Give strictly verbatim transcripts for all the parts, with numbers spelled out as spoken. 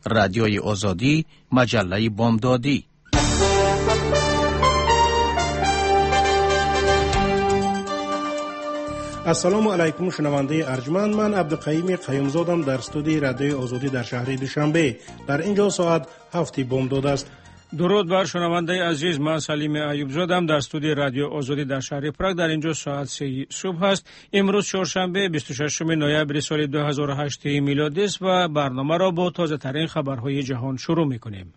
رادیوی آزادی، مجله بامدادی. السلام علیکم شنونده ارجمند، من عبدالقییم قیومزادم در استودیوی رادیوی آزادی در شهر دوشنبه. در اینجا ساعت هفت بامداد است. درود بر شنونده عزیز، من سلیم ایوب زادم در استودیوی رادیو آزادی در شهر پراگ. در اینجا ساعت سه صبح است. امروز چهارشنبه بیست و ششم نوامبر سال دو هزار و هشت میلادی است و برنامه را با تازه ترین خبرهای جهان شروع می‌کنیم.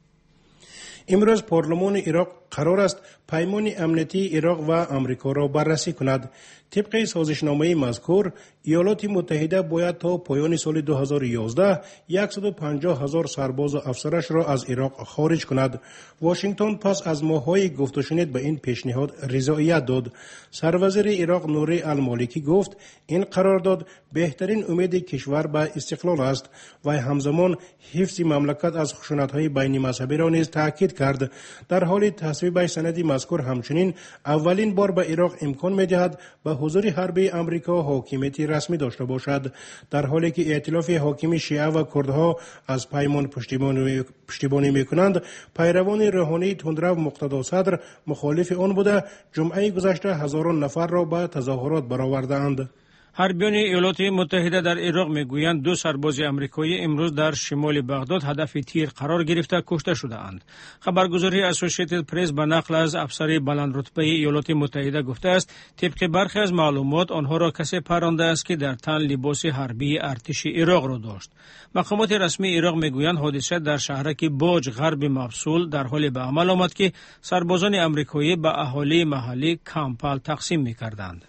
امروز پارلمان عراق قرار است پیمان امنیتی عراق و آمریکا را بررسی کند. طبق سازشنامه مذکور، ایالات متحده باید تا پایان سال دو هزار و یازده صد و پنجاه هزار سرباز و افسرش را از عراق خارج کند. واشنگتن پس از ماه‌های گفت و شنید به این پیشنهاد رضایت داد. سروزیر عراق نوری المالکی گفت این قرارداد بهترین امید کشور به استقلال است و همزمان حفظ مملکت از خشونت‌های بین مذهبی را نیز تاکید کرد. در حال تصویب سند مذکور همچنین اولین بار به عراق امکان می‌دهد به حضور حربی آمریکا حاکمیت رسمی داشته باشد، در حالی که ائتلاف حاکم شیعه و کردها از پیمان پشتیبانی پشتیبانی میکنند. پیروان روحانی تندرو مقتدا صدر مخالف آن بوده جمعه گذشته هزاران نفر را به تظاهرات برآوردند. حربیان ایالات متحده در عراق میگویند دو سرباز آمریکایی امروز در شمال بغداد هدف تیر قرار گرفته کشته شده اند. خبرگزاری اسوسییتد پرس به نقل از افسر بلند رتبه ایالات متحده گفته است طبق برخی از معلومات آنها را کسی پرانده است که در تن لباس حربی ارتش عراق را داشت. مقامات رسمی عراق میگویند حادثه در شهرک باج غرب مفصول در حال به عمل آمد که سربازان آمریکایی به اهالی محلی کمپل تقسیم میکردند.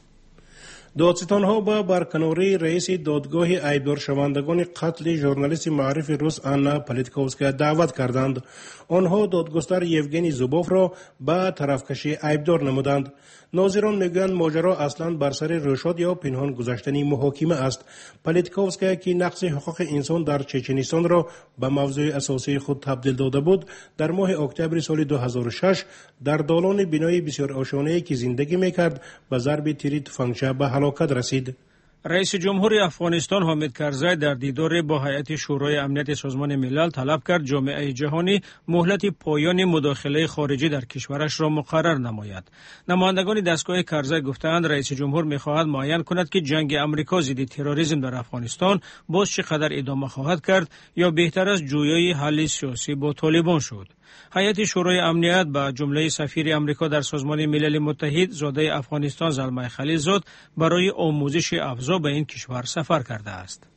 دادستانها با برکناری رئیس دادگاه ایبدار شوندگان قتل ژورنالیست معروف روس آنا پلیتکوفسکا دعوت کردند. آنها دادگستر یوگنی زوبوف را به طرفکشی ایبدار نمودند. ناظران میگویند ماجرا اصلا بر سر رشاد یا پنهان گذاشتنی محاکمه است. پلیتکوفسکا که نقض حقوق انسان در چچنستان را به موضوع اساسی خود تبدیل داده بود، در ماه اکتبر سال دو هزار و شش در دالان بنای بسیار آشانه‌ای که زندگی میکرد به ضرب تیر تفنگچه به هلاکت رسید. رئیس جمهور افغانستان حامد کرزی در دیدار با هیئت شورای امنیت سازمان ملل طلب کرد جامعه جهانی مهلت پایان مداخله خارجی در کشورش را مقرر نماید. نمایندگان دستگاه کرزی گفتند رئیس جمهور می‌خواهد معین کند که جنگ آمریکا ضد تروریسم در افغانستان باز چقدر ادامه خواهد کرد یا بهتر است جویای حل سیاسی با طالبان شد. هیئت شورای امنیت با جمله سفیر آمریکا در سازمان ملل متحد زاده افغانستان زلمه خلیلزاد برای آموزش افزا به این کشور سفر کرده است.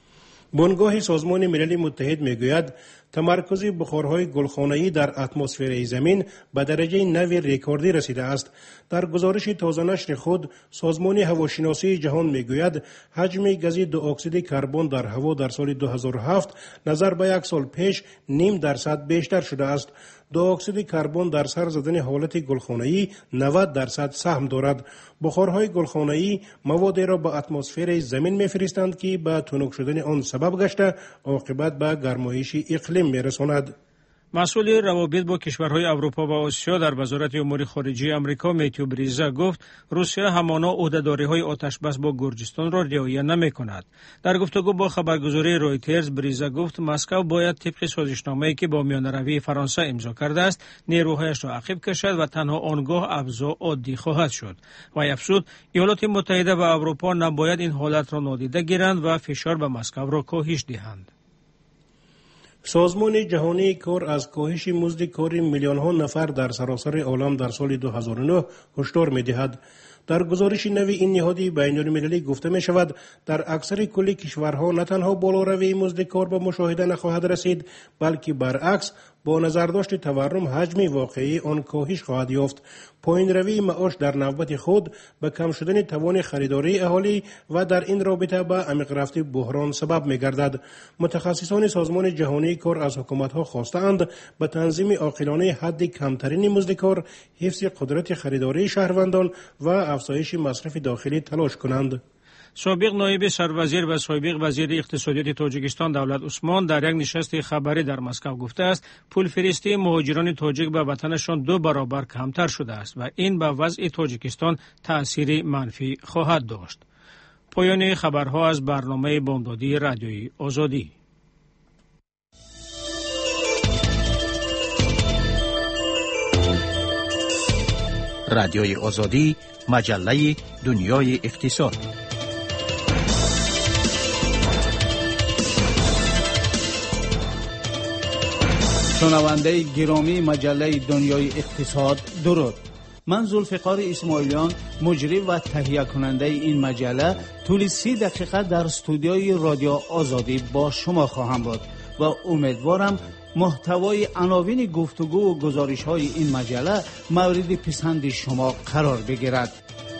بنگاه سازمان ملل متحد میگوید تمرکز بخارهای گلخانه‌ای در اتمسفر زمین به درجه نوی رکوردی رسیده است. در گزارش تازه نشر خود سازمان هواشناسی جهان میگوید حجم گاز دو اکسید کربن در هوا در سال دو هزار و هفت نظر به یک سال پیش نیم درصد بیشتر شده است. دو اکسید کربن در سر زدن حالت گلخانه‌ای نود درصد سهم دارد. بخارهای گلخانه‌ای مواد را به اتمسفر زمین میفرستند که به تنک شدن آن سبب گشته عاقبت به گرمایش اقلیم میرساند. مسئول روابط با کشورهای اروپا و آسیا در وزارت امور خارجه آمریکا میتیو بریزا گفت روسیه همانا عهده‌داری‌های آتشبس با گرجستان را رعایت نمی‌کند. در گفتگو با خبرگزاری رویترز بریزا گفت مسکو باید طبق سازشنامه‌ای که با میانروی فرانسه امضا کرده است نیروهایش را عقب کشد و تنها آنگاه افزا عادی خواهد شد. و افزود ایالات متحده و اروپا نباید این حالت را نادیده گیرند و فشار به مسکو را کاهش دهند. سازمان جهانی کار از کاهش مزد کار میلیون ها نفر در سراسر عالم در سال دو هزار و نه هشدار می‌دهد. در گزارش نوی این نهاد بین‌المللی گفته می شود در اکثر کل کشورها نه تنها بالاروی مزد کار به مشاهده نخواهد رسید بلکه برعکس با نظرداشت تورم حجم واقعی آن کاهش خواهد یافت. پایین روی معاش در نوبت خود به کم شدن توان خریداری اهالی و در این رابطه به عمیق رفت بحران سبب می گردد. متخصصان سازمان جهانی کار از حکومت‌ها خواستند به تنظیم عاقلانه حد کمترین مزد کار، حفظ قدرت خریداری شهروندان و افزایش مصرف داخلی تلاش کنند. سابق نایب سروزیر و سابق وزیر اقتصادیات تاجیکستان دولت عثمان در یک نشست خبری در مسکو گفته است پول فرستی مهاجران تاجیک به وطنشان دو برابر کمتر شده است و این به وضع تاجیکستان تأثیر منفی خواهد داشت. پایان خبرها از برنامه بامدادی رادیویی آزادی. رادیوی آزادی، مجله دنیای اقتصاد. شنونده گرامی مجله دنیای اقتصاد، درود. من ذوالفقار اسماعیلیان، مجری و تهیه کننده این مجله، طول سی دقیقه در استودیوی رادیو آزادی با شما خواهم بود و امیدوارم محتوای عناوین گفتگو و گزارش های این مجله مورد پسند شما قرار بگیرد.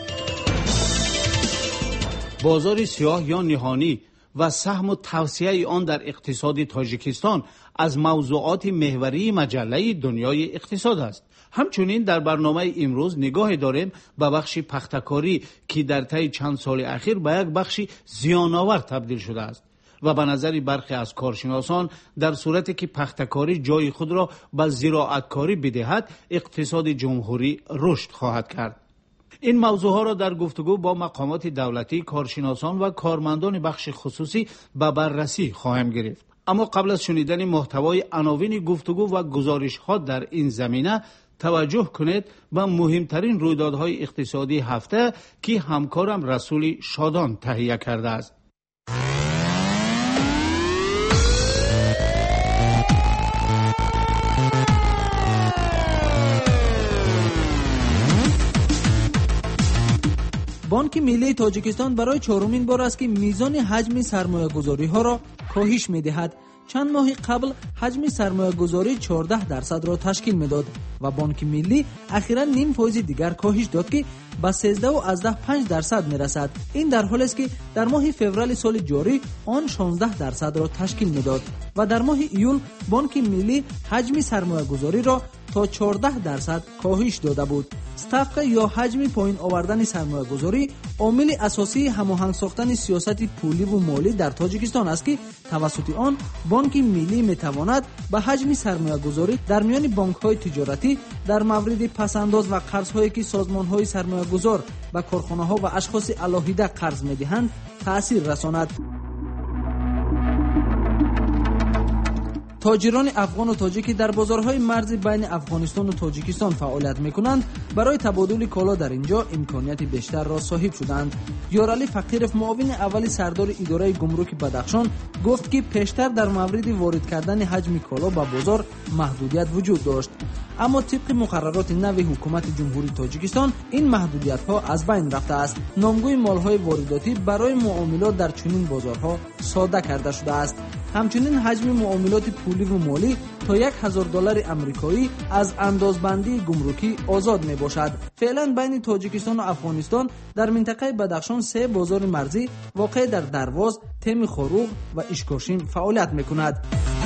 بازار سیاه یا نهانی و سهم و توسعه آن در اقتصاد تاجیکستان از موضوعات محوری مجله دنیای اقتصاد است. همچنین در برنامه امروز نگاه داریم به بخش پختکاری که در طی چند سال اخیر به یک بخش زیان‌آور تبدیل شده است و به نظر برخی از کارشناسان در صورتی که پختکاری جای خود را به زراعتکاری بدهد، اقتصاد جمهوری رشد خواهد کرد. این موضوع ها را در گفتگو با مقامات دولتی، کارشناسان و کارمندان بخش خصوصی به بررسی خواهم گرفت. اما قبل از شنیدن محتوای عناوین گفتگو و گزارش ها در این زمینه، توجه کنید به مهمترین رویدادهای اقتصادی هفته که همکارم رسول شادان تهیه کرده است. بانک ملی تاجیکستان برای چهارمین بار است که میزان حجم سرمایه‌گذاری ها را کاهش می‌دهد. چند ماه قبل حجم سرمایه‌گذاری چهارده درصد را تشکیل می‌داد و بانک ملی اخیراً نیم فیصد دیگر کاهش داد که به سیزده و از ده پنج درصد می‌رسد. این در حالی است که در ماه فوریه سال جاری آن شانزده درصد را تشکیل می‌داد و در ماه ایول بانک ملی حجم سرمایه‌گذاری را تا چهارده درصد کاهش داده بود. استفقه یا حجم پایین آوردن سرمایه‌گذاری عامل اساسی هماهنگ ساختن سیاست پولی و مالی در تاجیکستان است که توسط آن بانک ملی میتواند به حجم سرمایه‌گذاری در میان بانک‌های تجارتی در مورد پس‌انداز و قرض‌هایی که سازمان‌های سرمایه‌گذار به کارخانه‌ها و اشخاص علاهیده قرض می‌دهند تأثیر رساند. تاجران افغان و تاجیکی در بازارهای مرزی بین افغانستان و تاجیکستان فعالیت می‌کنند برای تبادل کالا در اینجا امکانیت بیشتر را صاحب شدند. یارعلی فقیرف، معاون اول سردار اداره گمرک بدخشان، گفت که پیشتر در مورد وارد کردن حجم کالا به بازار محدودیت وجود داشت، اما طبق مقررات نو حکومت جمهوری تاجیکستان این محدودیت‌ها از بین رفته است. نامگوی مال‌های وارداتی برای معاملات در چنین بازارها ساده کرده شده است. همچنین حجم معاملات پولی و مالی تا یک هزار دلار آمریکایی از اندازبندی گمرکی آزاد می باشد. فعلا بین تاجیکستان و افغانستان در منطقه بدخشان سه بازار مرزی واقع در درواز، تیم خروغ و اشکاشین فعالیت می کند.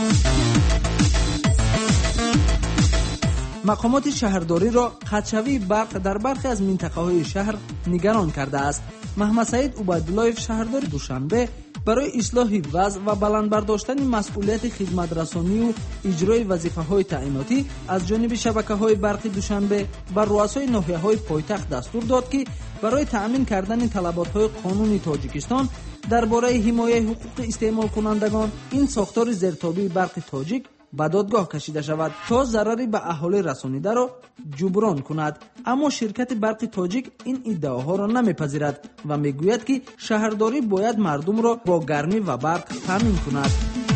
مقامات شهرداری را قطعی برق در برخی از منطقه‌های شهر نگران کرده است. محمد سعید عبیدالله، شهردار دوشنبه، برای اصلاح وضع و بلند برداشتن مسئولیت خدمت رسانی و اجرای وظیفه‌های تعییناتی از جانب شبکه‌های برق دوشنبه بر رؤسای ناحیه‌های پایتخت دستور داد که برای تأمین کردن طلبات‌های قانونی تاجیکستان درباره حمایت حقوق استعمال کنندگان این ساختار زیرتابی برق تاجیک به دادگاه کشیده شود تا ضرری به اهالی رسانیده را جبران کند. اما شرکت برق تاجیک این ادعاها را نمیپذیرد و میگوید که شهرداری باید مردم را با گرمی و برق تامین کند.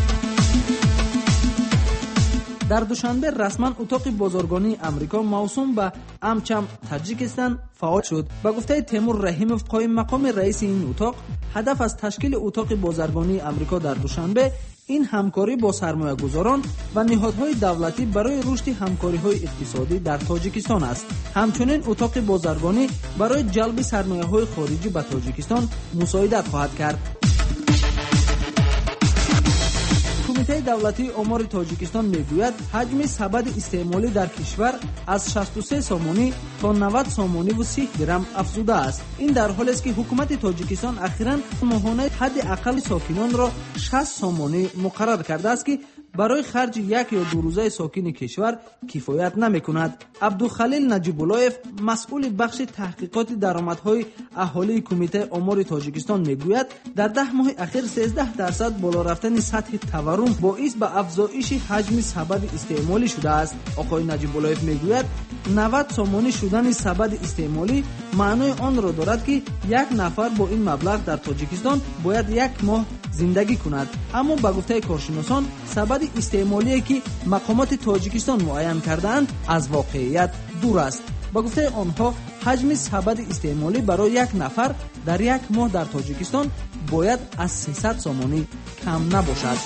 در دوشنبه رسما اتاق بازرگانی امریکا موسوم به امچم تاجیکستان فعال شد. با گفته تیمور رحیموف، قایم مقام رئیس این اتاق، هدف از تشکیل اتاق بازرگانی امریکا در دوشنبه این همکاری با سرمایه‌گذاران و نهادهای دولتی برای رشد همکاری‌های اقتصادی در تاجیکستان است. همچنین اتاق بازرگانی برای جلب سرمایه‌های خارجی به تاجیکستان مساعدت خواهد کرد. کمیته دولتی آمار تاجیکستان میگوید حجم سبد استعمالی در کشور از شصت و سه سامانی تا نود سامانی و سی درم افزوده است. این در حالی است که حکومت تاجیکستان اخیراً ماهانه حد اقل ساکنان را شصت سامانی مقرر کرده است که برای خرج یک یا دو روزه ساکن کشور کفایت نمی‌کند. عبدالخلیل نجیب‌اللهیف مسئول بخش تحقیقات درآمدهای اهالی کمیته آمار تاجیکستان میگوید در ده ماه اخیر سیزده درصد بالا رفتن سطح تورم باعث به افزایش حجم سبد استعمالی شده است. آقای نجیب‌اللهیف میگوید نود سامانی شدن سبد استعمالی معنای آن را دارد که یک نفر با این مبلغ در تاجیکستان باید یک ماه زندگی کند. اما با گفته کارشناسان سبد استعمالی که مقامات تاجیکستان معین کرده‌اند از واقعیت دور است. با گفته آنها حجم سبد استعمالی برای یک نفر در یک ماه در تاجیکستان باید از سیصد سامانی کم نباشد.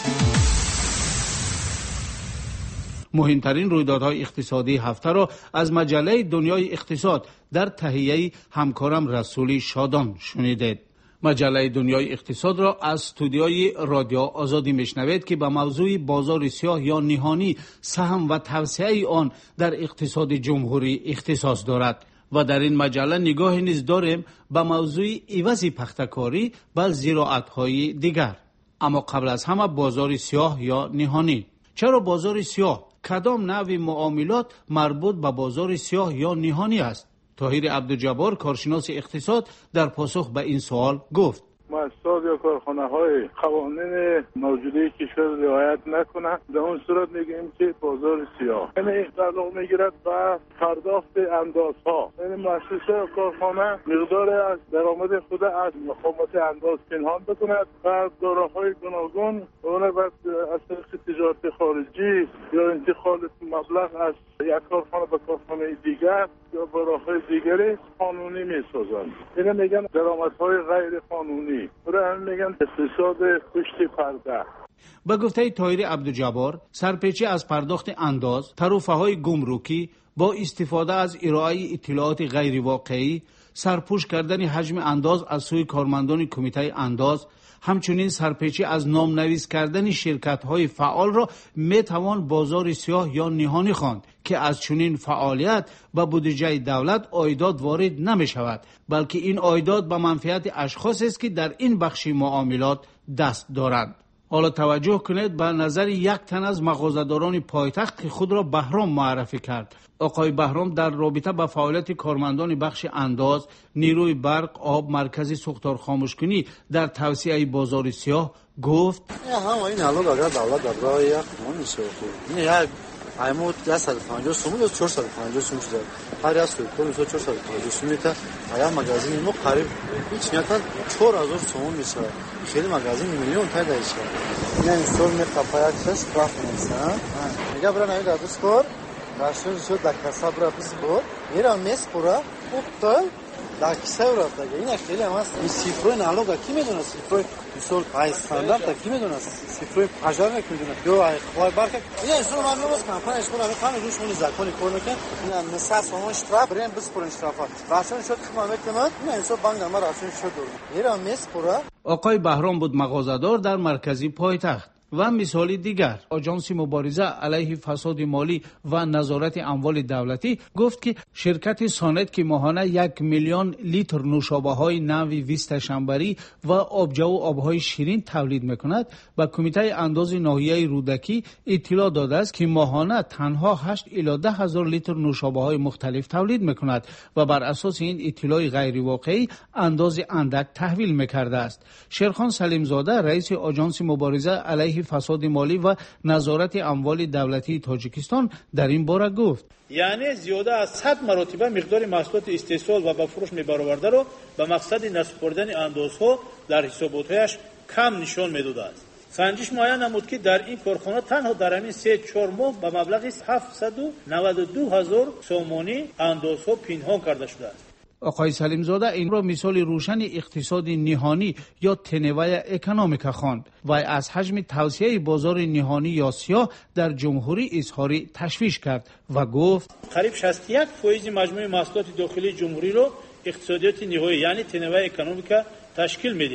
مهمترین رویدادهای اقتصادی هفته را از مجله دنیای اقتصاد در تهیه همکارم رسول شادان شنیدید. مجله دنیای اقتصاد را از استودیوی رادیو آزادی میشنوید که به موضوع بازار سیاه یا نهانی سهم و توسعه آن در اقتصاد جمهوری اختصاص دارد و در این مجله نگاهی نیز داریم به موضوع عوض پختکاری بر زراعت‌های دیگر. اما قبل از همه بازار سیاه یا نهانی. چرا بازار سیاه؟ کدام نوع معاملات مربوط به بازار سیاه یا نهانی است؟ طاهر عبدالجبار کارشناس اقتصاد در پاسخ به این سوال گفت: مؤسسات یا کارخانه های قوانین موجوده کشور رعایت نکنند، در اون صورت میگیم که بازار سیاه. یعنی تعلق میگیرد به پرداخت اندازها. یعنی مؤسسه یا کارخانه مقدار از درآمد خود از مقامات انداز پنهان بکند و دارایی‌های گوناگون اون بعد از طریق تجارت خارجی یا انتقال مبلغ از یک کارخانه به کارخانه دیگر یا با راه‌های دیگری قانونی میسازند. اینا میگن درآمدهای غیر قانونی. برای همین میگن اقتصاد پشت پرده. به گفته طاهر عبدالجبار، سرپیچی از پرداخت انداز، ترفه‌های گمرکی با استفاده از ارائه اطلاعات غیر واقعی، سرپوش کردن حجم انداز از سوی کارمندان کمیته انداز، همچنین سرپیچی از نامنویس کردن شرکت‌های فعال را میتوان بازار سیاه یا نهانی خواند که از چنین فعالیت به بودجه دولت عایدات وارد نمی شود، بلکه این عایدات به منفعت اشخاص است که در این بخش معاملات دست دارند. حالا توجه کنید به نظر یک تن از مغازه‌داران پایتخت که خود را بهرام معرفی کرد. آقای بهرام در رابطه با فعالیت کارمندان بخش انداز، نیروی برق، آب، مرکز سوختار خاموشکنی در توسعه بازار سیاه گفت: همه این حالا اگر دولت در راه یک قانون میشه این یک ایمو صد و پنجاه سوم یا چهارصد و پنجاه سوم شده. هر از تو میشه چهارصد و پنجاه سوم تا آیا مغازه ما قریب هیچ میاد چهار هزار سوم میشه. خیلی مغازه میلیون پیدا میشه. نه این سال می کفایت شش رفت میشه. میگه برای نهید دوست کار راشون شد در کسب را بس بود. میرم میس پورا اوتل در کیسه رفت دیگه. این خیلی هم است. این سیفرای نالوگا کی میدونه سیفرای مثال پای استاندارد تا کی میدونه سیفرای هزار میکنه. یا خواهی برکه این اصلا من میگم کمپانیش کنه همه روش مونی زکونی کار میکنه. این مساس و اشتراک بریم بس پر اشتراک. راشون شد که ما میکنه. این اصلا بانک ما راشون شد دور. میرم میس پورا. آقای بهرام بود مغازه‌دار در مرکزی پایتخت. و مثال دیگر، آژانس مبارزه علیه فساد مالی و نظارت اموال دولتی گفت که شرکت سانت که ماهانه یک میلیون لیتر نوشابه‌های نوع ویست شنبری و آبجو و آبهای شیرین تولید میکند، و کمیته انداز ناحیه رودکی اطلاع داده است که ماهانه تنها هشت الی ده هزار لیتر نوشابه‌های مختلف تولید میکند و بر اساس این اطلاع غیر واقعی انداز اندک تحویل میکرده است. شیرخان سلیم زاده رئیس آژانس مبارزه علیه فساد مالی و نظارت اموال دولتی تاجیکستان در این باره گفت: یعنی زیاده از صد مرتبه مقدار محصولات استحصال و به فروش میبرآورده را به مقصد نسپردن اندازها در حساباتش کم نشان میداده است. سنجش معین نمود که در این کارخانه تنها در همین سه چهار ماه به مبلغ هفتصد و نود و دو هزار سومانی اندازها پنهان کرده شده است. آقای سلیم زاده این را مثال روشن اقتصاد نهانی یا تنوع اکونومیک خواند و از حجم توسعه بازار نهانی یا سیاه در جمهوری اظهار تشویش کرد و گفت: قریب شصت و یک درصد مجموع محصولات داخلی جمهوری را اقتصادیات نهایی یعنی تنوع اکونومیک تشکیل می‌دهد.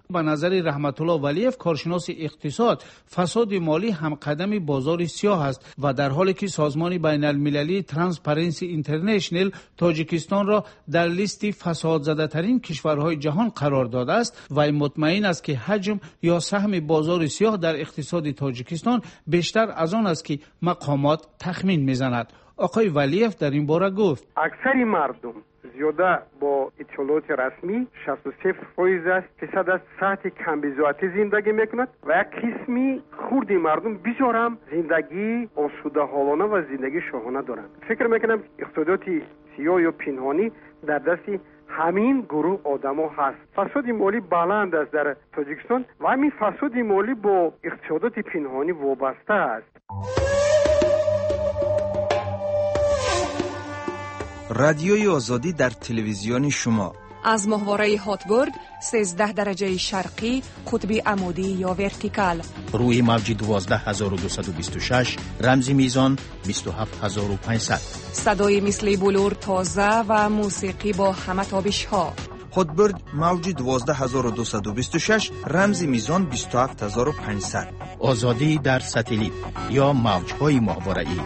به نظر رحمت الله ولیف کارشناس اقتصاد، فساد مالی هم قدم بازار سیاه است و در حالی که سازمان بین المللی ترانسپرنسی اینترنشنل تاجیکستان را در لیست فساد زده ترین کشورهای جهان قرار داده است و مطمئن است که حجم یا سهم بازار سیاه در اقتصاد تاجیکستان بیشتر از آن است که مقامات تخمین میزند. آقای ولیف در این باره گفت اکثر مردم زیاده با اطلاعات رسمی شصت و سه درصد از سطح کمبزاعتی زندگی میکند و یک قسمی خردی مردم بسیار هم زندگی آسوده حالانه و زندگی شاهانه دارند. فکر میکنم اقتصادات سیاه یا پنهانی در دست همین گروه آدما هست. فساد مالی بلند است در تاجیکستان و همین فساد مالی با اقتصادات پنهانی وابسته است. رادیوی آزادی در تلویزیون شما از ماهواره هاتبرد سیزده درجه شرقی قطب عمودی یا ورتیکال روی موج دوازده هزار و دویست و بیست و شش رمز میزان بیست و هفت هزار و پانصد صدای مثل بلور تازه و موسیقی با همه تابش ها. هاتبرد موج دوازده هزار و دویست و بیست و شش رمز میزان بیست و هفت هزار و پانصد. آزادی در ساتلیت یا موجهای ماهواره‌ای.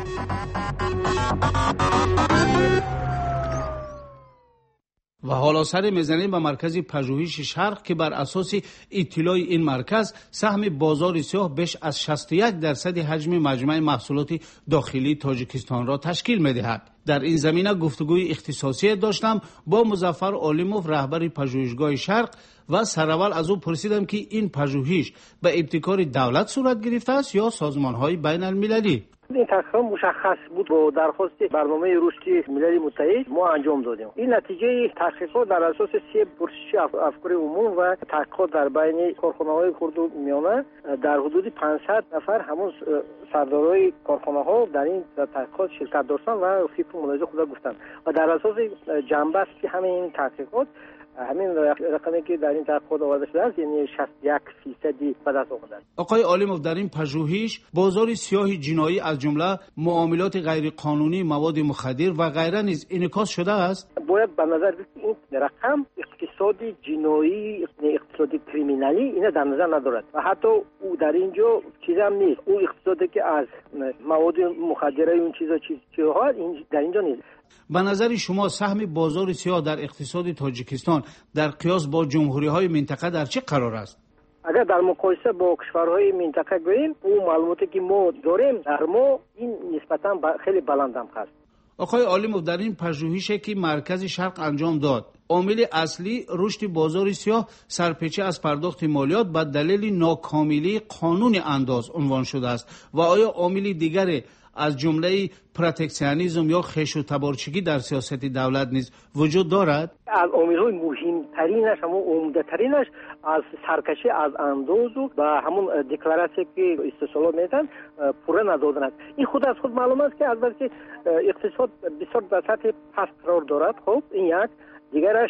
و حالا سر میزنیم به مرکز پژوهش شرق که بر اساس اطلاع این مرکز سهم بازار سیاه بیش از شصت و یک درصد حجم مجموع محصولات داخلی تاجیکستان را تشکیل می‌دهد. در این زمینه گفتگوی اختصاصی داشتم با مظفر عالموف رهبر پژوهشگاه شرق و سراول از او پرسیدم که این پژوهش به ابتکار دولت صورت گرفته است یا سازمان‌های بین المللی. این تحقیق مشخص بود با درخواست برنامه رشدی ملل متحد ما انجام دادیم. این نتیجه تحقیقات در اساس سه پرسش افکار عموم و تحقیقات در بین کارخانه‌های خرد و میانه در حدود پانصد نفر همون سردارای کارخانه‌ها در این تحقیقات شرکت داشتن و فکر و ملاحظه خود گفتن و در اساس جنبه است که همین این تحقیقات همین رقمی که در این تحقیقات آورده شده است یعنی شصت و یک فیصدی به دست آمده است. آقای عالموف در این پژوهش بازار سیاه جنایی از جمله معاملات غیر قانونی مواد مخدر و غیره نیز انعکاس شده است. باید به نظر بگیرید این رقم اقتصاد جنایی اقتصاد کریمینالی اینا در نظر ندارد و حتی او در اینجا چیزی هم نیست. او اقتصادی که از مواد مخدر اون چیزا چیز چیزها در اینجا نیست. به نظر شما سهم بازار سیاه در اقتصاد تاجیکستان در قیاس با جمهوری‌های منطقه در چه قرار است؟ اگر در مقایسه با کشورهای منطقه گوییم او معلوماتی که ما داریم در ما این نسبتاً خیلی بلند هم هست. آقای عالموف در این پژوهشی که مرکز شرق انجام داد عامل اصلی رشد بازار سیاه سرپیچی از پرداخت مالیات به دلیل ناکاملی قانون انداز عنوان شده است و آیا عامل دیگری از جمله پروتکسیونیسم یا خیش و تبارچگی در سیاست دولت نیز وجود دارد؟ از عامل‌های مهمترینش همون عمده‌ترینش از سرکشی از انداز و همون دکلراسی که استثمار میدن پوره ندادن است. این خود از خود معلوم است که البته اقتصاد بسیار در سطح پست قرار دارد. خب این یک دیگرش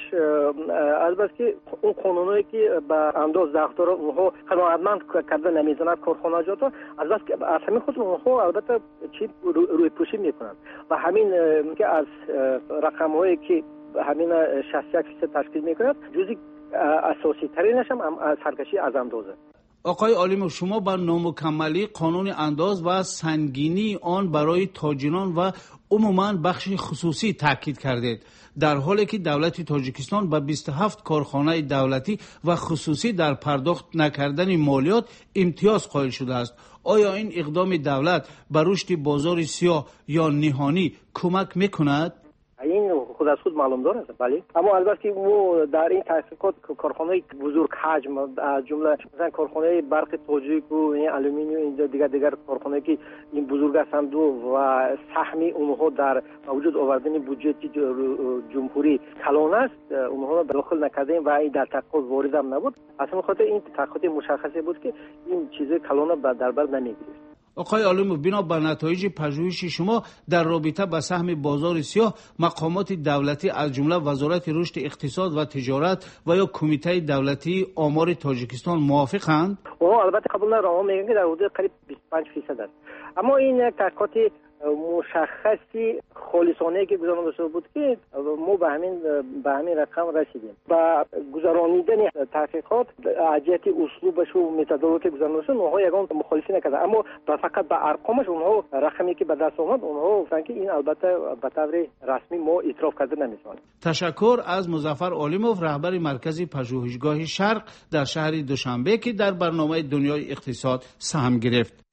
البته اون قانونایی که به انداز داختر اونها قناعتمند کرده نمیزند کارخانجات از بس که از همین خود اونها البته چی روی پوشی میکنند و همین که از رقم‌هایی که همین شصت و یک فیصد تشکیل میکند جزئی اساسی ترینش هم سرکشی از اندازه. آقای عالموف شما بر نامکملی قانون انداز و سنگینی آن برای تاجران و عموماً بخش خصوصی تاکید کردید در حالی که دولت تاجیکستان به بیست و هفت کارخانه دولتی و خصوصی در پرداخت نکردن مالیات امتیاز قائل شده است. آیا این اقدام دولت به رشد بازار سیاه یا نهانی کمک میکند؟ این خود از خود معلوم داره بله، اما البته ما در این تحقیقات کارخانه‌های بزرگ حجم از جمله مثلا کارخانه برق تاجیک و این آلومینیوم این دیگر دیگر کارخانه‌ای که این بزرگ هستند و سهمی اونها در وجود آوردن بودجه جمهوری کلان است اونها را داخل نکردیم و این در تحقیقات وارد هم نبود. اصلا خاطر این تحقیقات مشخصی بود که این چیز کلان در بر نمیگیره. آقای عالموف بنا بر نتایج پژوهش شما در رابطه با سهم بازار سیاه مقامات دولتی از جمله وزارت رشد اقتصاد و تجارت و یا کمیته دولتی آمار تاجیکستان موافقند؟ اونها البته قبول ندارن، میگن که در حدود قریب بیست و پنج فیصد است. اما این تحقیقات مشخصی خالصانه که گذرانده شده بود که ما به همین به همین رقم رسیدیم. با گذرانیدن تحقیقات از جهت اسلوبش و متدولات گذرانده شده اونها یگان مخالفی نکرده، اما فقط به ارقامش اونها رقمی که به دست آمد اونها گفتن که این البته به طور رسمی ما اعتراف کرده نمیتونیم. تشکر از مظفر عالموف، رهبر مرکز پژوهشگاه شرق در شهر دوشنبه که در برنامه دنیای اقتصاد سهم گرفت.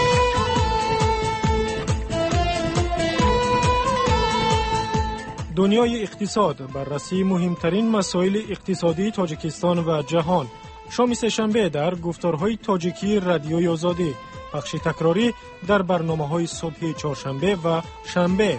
دنیای اقتصاد، بررسی مهمترین مسائل اقتصادی تاجیکستان و جهان. شام سه‌شنبه در گفتارهای تاجیکی رادیوی آزادی، بخش تکراری در برنامه‌های صبح چهارشنبه و شنبه.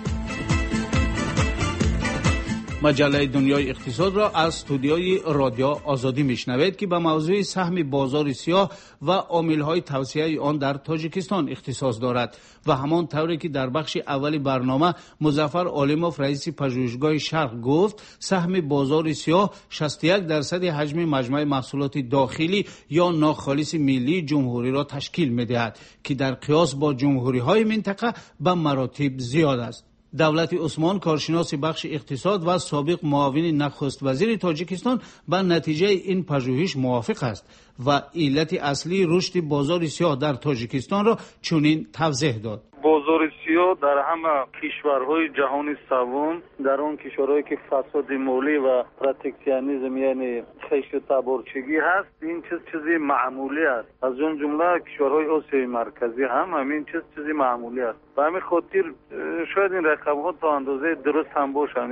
مجله دنیای اقتصاد را از استودیوی رادیو آزادی میشنوید که به موضوع سهم بازار سیاه و عامل‌های توسعه آن در تاجیکستان اختصاص دارد و همان طوری که در بخش اول برنامه مظفر عالموف رئیس پژوهشگاه شرق گفت، سهم بازار سیاه شصت و یک درصد حجم مجموع محصولات داخلی یا ناخالص ملی جمهوری را تشکیل می‌دهد که در قیاس با جمهوری‌های منطقه به مراتب زیاد است. دولت عثمان، کارشناس بخش اقتصاد و سابق معاون نخست وزیر تاجیکستان، به نتیجه این پژوهش موافق است و علت اصلی رشد بازار سیاه در تاجیکستان را چنین توضیح داد. بازار سیاه در همه کشورهای جهان سوم، در اون کشورهایی که فساد مالی و پروتکشنیسم یعنی خشت و تبارچگی هست، این چیز چیزی معمولی است. از اون جمله کشورهای آسیای مرکزی هم همین چیز چیزی معمولی است. به همین خاطر شاید این رقم‌ها تا اندازه درست هم باشند.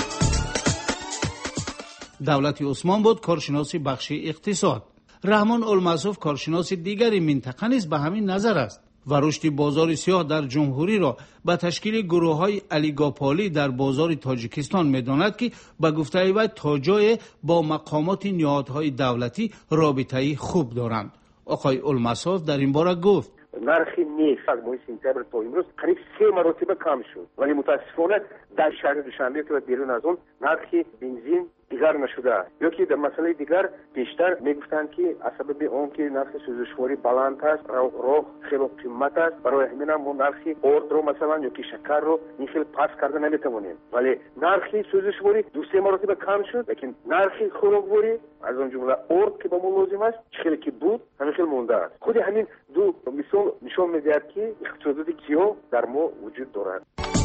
دولت عثمان بود کارشناس بخش اقتصاد. رحمان المصوف، کارشناس دیگری منطقه نیز به همین نظر است و رشد بازار سیاه در جمهوری را به تشکیل گروه‌های الیگاپالی در بازار تاجیکستان می‌داند که به گفته وی تا جای با مقامات نهادهای دولتی رابطه‌ای خوب دارند. آقای المصوف در این باره گفت: نرخ نفت از ماه سپتامبر تا امروز قریب سه مرتبه کم شد، ولی متاسفانه در شهر دوشنبه و بیرون از اون نرخ بنزین دیگر نشده است. یا که در مسئله دیگر بیشتر میگفتند که از سبب اون که نرخ سوزشواری بلند است، راه خیلی قیمت است، برای همین هم اون نرخ ارد رو مثلا یا که شکر رو این خیلی پس کرده نمیتوانیم. ولی نرخ سوزشواری دو سه مرتبه کم شد، لیکن نرخ خوراکواری از اون جمله ارد که با ما لازم است خیلی که بود همین خیلی مونده است. خود همین دو مثال نشون میدهد که اقتصادی کیو در ما وجود دارد.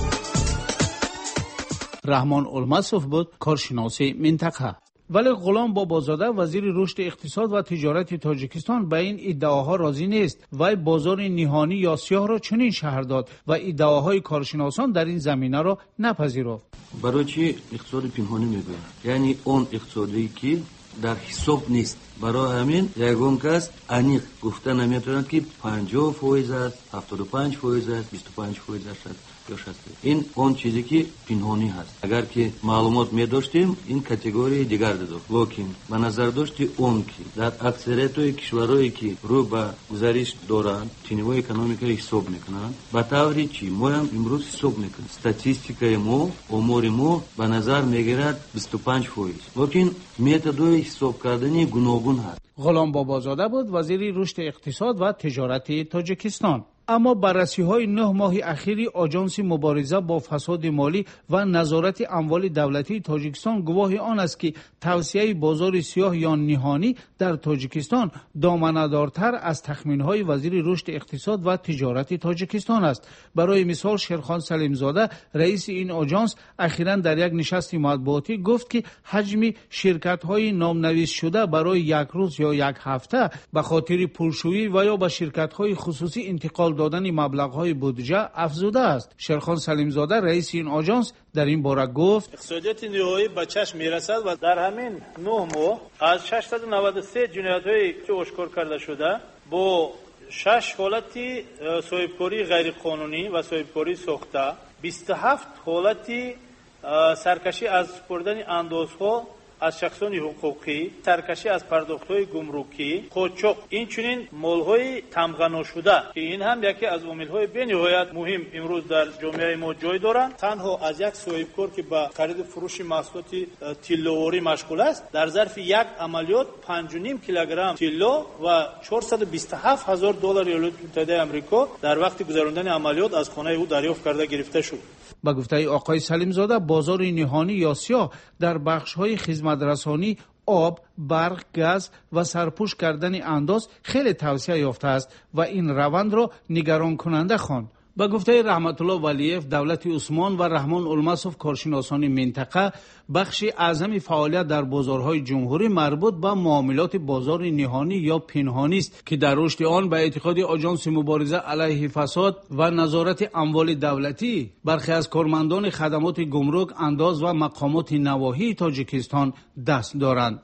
رحمان المصوف بود کارشناس منطقه. ولی غلام بابازاده، وزیر رشد اقتصاد و تجارت تاجیکستان، به این ادعاها راضی نیست و بازار نهانی یا سیاه را چنین شهر داد و ادعاهای کارشناسان در این زمینه را نپذیرفت. برای چی اقتصاد پنهانی میگویند؟ یعنی اون اقتصادی که در حساب نیست. برای همین یگان کس انیق گفته نمیتواند که پنجاه فیصد است، هفتاد و پنج فیصد است، بیست و پنج فیصد است. این اون چیزی که پنهانی هست. اگر که معلومات می داشتیم این کاتگوری دیگر داشت، لیکن به نظر داشتی اون که در اکثریت کشورهایی که رو به گزارش دارند تنوع اکونومیکی حساب میکنند، به طوری چی ما هم امروز حساب میکنیم. استاتستیکای ما، امور ما به نظر میگیرد بیست و پنج فیصد، لیکن متدای حساب کردنی گوناگون هست. غلام بابازاده بود وزیر رشد اقتصاد و تجارت تاجیکستان. اما بررسی‌های نه ماه اخیری آژانس مبارزه با فساد مالی و نظارت اموال دولتی تاجیکستان گواه آن است که توسعه بازار سیاه یا نهانی در تاجیکستان دامنه‌دارتر از تخمین‌های وزیر رشد اقتصاد و تجارت تاجیکستان است. برای مثال شیرخان سلیمزاده، رئیس این آژانس، اخیراً در یک نشست مطبوعاتی گفت که حجم شرکت‌های نامنویس شده برای یک روز یا یک هفته به خاطر پولشویی و یا به شرکت‌های خصوصی انتقال دادن مبلغ‌های بودجه افزوده است. شیرخان سلیمزاده، رئیس این آژانس، در این باره گفت: اقتصادیات نهایی به چشم میرسد و در همین نه ماه از ششصد و نود و سه جنایت‌هایی که اشکار کرده شده با شش حالتی صاحبکاری غیر قانونی و صاحبکاری ساخته، بیست و هفت حالتی سرکشی از سپردن اندازها از شخصان حقوقی، سرکشی از پرداخت‌های گمرکی، قاچاق، اینچنین مال‌های تمغنا شده که این هم یکی از عامل‌های به‌نهایت مهم امروز در جامعه ما جای دارند. تنها از یک صاحبکار که به خرید فروش محصولات تیلواری مشغول است، در ظرف یک عملیات پنج و نیم کیلوگرم تیلا و چهارصد و بیست و هفت هزار دلار ایالات متحده آمریکا در وقت گذراندن عملیات از خانه او دریافت کرده گرفته شد. با گفته آقای سلیم زاده، بازار نهانی یا سیاه در بخش‌های خدمت‌رسانی، آب، برق، گاز و سرپوش کردن انداز خیلی توسعه یافته است و این روند را نگران کننده خواند. با گفته رحمت الله ولیف، دولت عثمان و رحمان المصوف کارشناسان منطقه، بخش اعظم فعالیت در بازارهای جمهوری مربوط به معاملات بازار نهانی یا پنهانی است که در رشد آن به اعتقاد آژانس مبارزه علیه فساد و نظارت اموال دولتی، برخی از کارمندان خدمات گمرک، انداز و مقامات نواحی تاجیکستان دست دارند.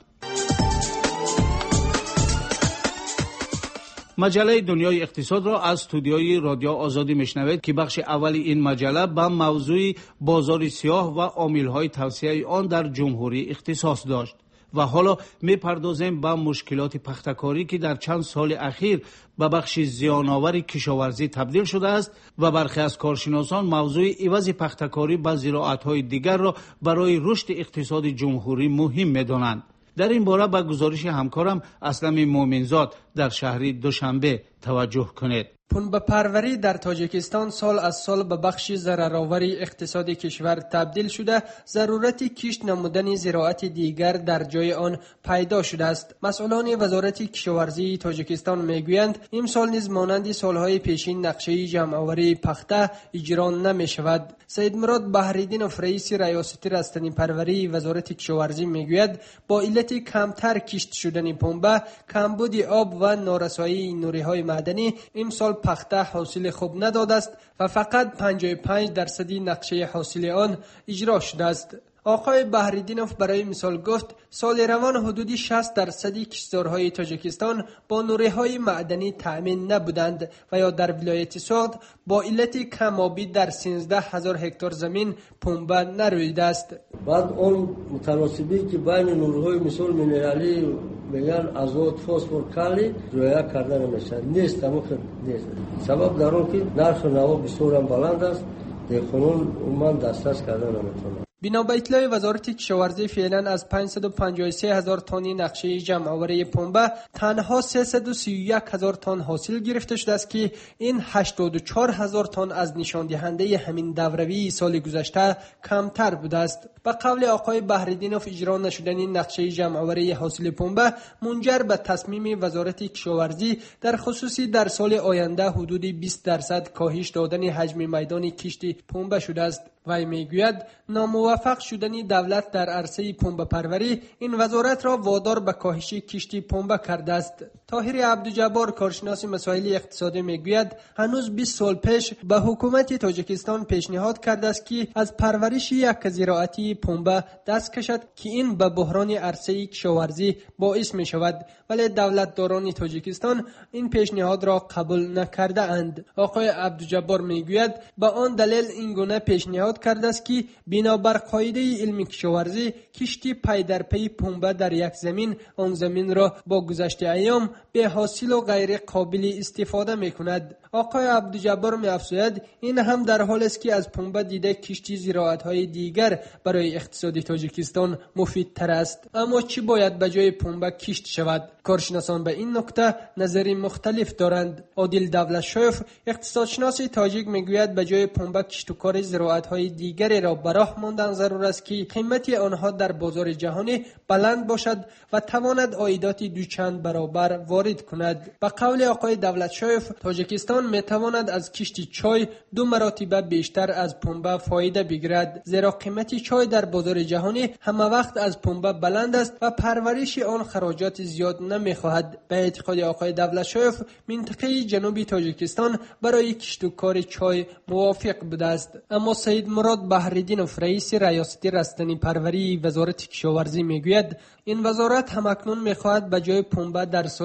مجله دنیای اقتصاد را از استودیوی رادیو آزادی میشنوید که بخش اولی این مجله به موضوع بازار سیاه و عامل‌های توسعه آن در جمهوری اختصاص داشت و حالا میپردازیم به مشکلات پختکاری که در چند سال اخیر به بخش زیان‌آور کشاورزی تبدیل شده است و برخی از کارشناسان موضوع عوض پختکاری به زراعت‌های دیگر را برای رشد اقتصاد جمهوری مهم می‌دانند. در این باره به گزارش همکارم اسلم مومنزاد در شهر دوشنبه توجه کنید. پنبه پروری در تاجیکستان سال از سال به بخش ضررآوری اقتصاد کشور تبدیل شده، ضرورت کشت نمودن زراعت دیگر در جای آن پیدا شده است. مسئولان وزارت کشاورزی تاجیکستان میگویند امسال نیز مانند سالهای پیشین نقشه جمع‌آوری پخته اجرا نمی شود. سید مراد بحرالدینوف رئیس ریاستی رستنی پروری وزارت کشاورزی میگوید با علت کمتر کشت شدن پنبه، کمبود آب و نارسایی نوری‌های معدنی امسال پخته حاصل خوب نداده است و فقط پنجاه و پنج درصدی نقشه حاصل آن اجرا شده است. آقای بحرالدینوف برای مثال گفت سال روان حدودی شصت درصدی کشتزارهای تاجیکستان با نوری‌های معدنی تأمین نبودند و یا در ولایت سوغد با علت کم‌آبی در سیزده هزار هکتار زمین پنبه نرویده است. بعد اون متناسبی که بین نوری‌های مثال مینرالی میگن آزوت، فسفر، کالی رعایت کرده نمیشه. نیست، ممکن نیست. سبب در اون که نرخ نوا بسیار بلند است، دهقانان عموما دسترس کردن نمیتونن. بنا به اطلاع وزارت کشاورزی فعلا از پانصد و پنجاه و سه هزار تن نقشه جمع‌آوری پنبه تنها سیصد و سی و یک هزار تن حاصل گرفته شده است که این هشتاد و چهار هزار تن از نشان دهنده همین دوروی سال گذشته کمتر بوده است. به قول آقای بحرالدینوف اجرا نشدن نقشه جمع‌آوری حاصل پنبه منجر به تصمیم وزارت کشاورزی در خصوصی در سال آینده حدود بیست درصد کاهش دادن حجم میدان کشت پنبه شده است. وی میگوید ناموفق شدن دولت در عرصه پنبه پروری این وزارت را وادار به کاهش کشت پنبه کرده است. طاهر عبدالجبار کارشناس مسائل اقتصادی میگوید هنوز بیست سال پیش به حکومت تاجیکستان پیشنهاد کرده است که از پرورش یک زراعتی پنبه دست کشد که این به بحران عرصه کشاورزی باعث می شود، ولی دولتداران تاجیکستان این پیشنهاد را قبول نکرده اند. آقای عبدالجبار میگوید به آن دلیل این گونه پیشنهاد کرده است که بنابر قاعده علم کشاورزی کشت پی در پی پنبه در یک زمین آن زمین را با گذشت ایام به حاصل و غیر قابل استفاده می کند. آقای عبدالجبار می افزاید این هم در حال است که از پنبه دیده کشت زراعت های دیگر برای اقتصاد تاجیکستان مفید تر است. اما چی باید به جای پنبه کشت شود؟ کارشناسان به این نکته نظری مختلف دارند. عادل دولتشویف اقتصادشناس تاجیک میگوید به جای پنبه کشت و کار زراعت های دیگری را به راه ماندن ضرور است که قیمت آنها در بازار جهانی بلند باشد و تواند عایدات دو چند برابر وارد کند. به قول آقای دولتشویف تاجیکستان می تواند از کشت چای دو مراتب بیشتر از پنبه فایده بگیرد، زیرا قیمت چای در بازار جهانی همه وقت از پنبه بلند است و پرورش آن خراجات زیاد نمیخواهد. به اعتقاد آقای دولتشویف منطقه جنوبی تاجیکستان برای کشت و کار چای موافق بوده است. اما سید مراد بحرالدینوف رئیس ریاستی رستنی پروری وزارت کشاورزی میگوید این وزارت همکنون میخواهد به جای پنبه در سال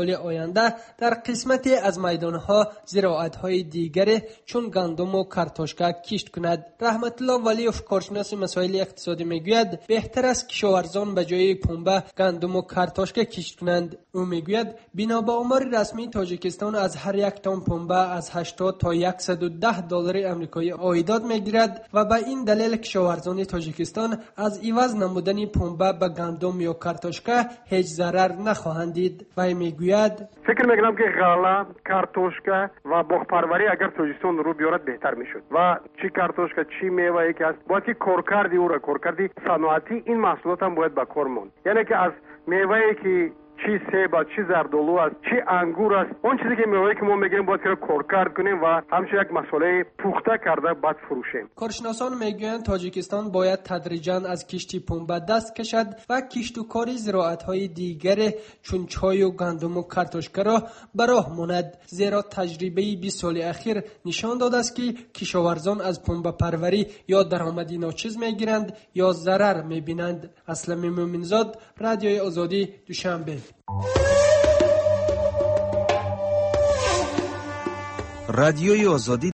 سال آینده در قسمتی از میدانها زراعت‌های دیگری چون گندم و کارتوشکا کشت کند. رحمت الله ولیوف کارشناس مسائل اقتصادی میگوید بهتر است کشاورزان به جای پنبه گندم و کارتوشکا کشت کنند. او میگوید بنا به آمار رسمی تاجیکستان از هر یک تن پنبه از هشتاد تا صد و ده دلار آمریکایی عایدات میگیرد و به این دلیل کشاورزان تاجیکستان از عوض نمودن پنبه به گندم یا کارتوشکا هیچ ضرر نخواهند دید. و میگوید فکر میکنم که غله، کارتوشکا و باغپروری اگر تاجیکستان رو بیارد بهتر میشد و چی کارتوشکا چی میوه یکی است باید که کارکردی او را کارکردی صنعتی این محصولات هم باید به کار ماند. یعنی که از میوه که چی سیب است، چی زردالو است، چی انگور است، اون چیزی که میوه که ما میگیم باید که کارکرد کنیم و همچنین یک مسئله پخته کرده بعد فروشیم. کارشناسان میگویند تاجیکستان باید تدریجاً از کشت پنبه دست کشد و کشت و کاری زراعت‌های دیگر چون چای و گندم و کارتوشکا را به راه ماند، زیرا تجربه بیست سال اخیر نشان داده است که کشاورزان از پنبه پروری یا درآمدی ناچیز میگیرند یا ضرر میبینند. اسلم مومنزاد، رادیوی آزادی، دوشنبه. رادیوی آزادی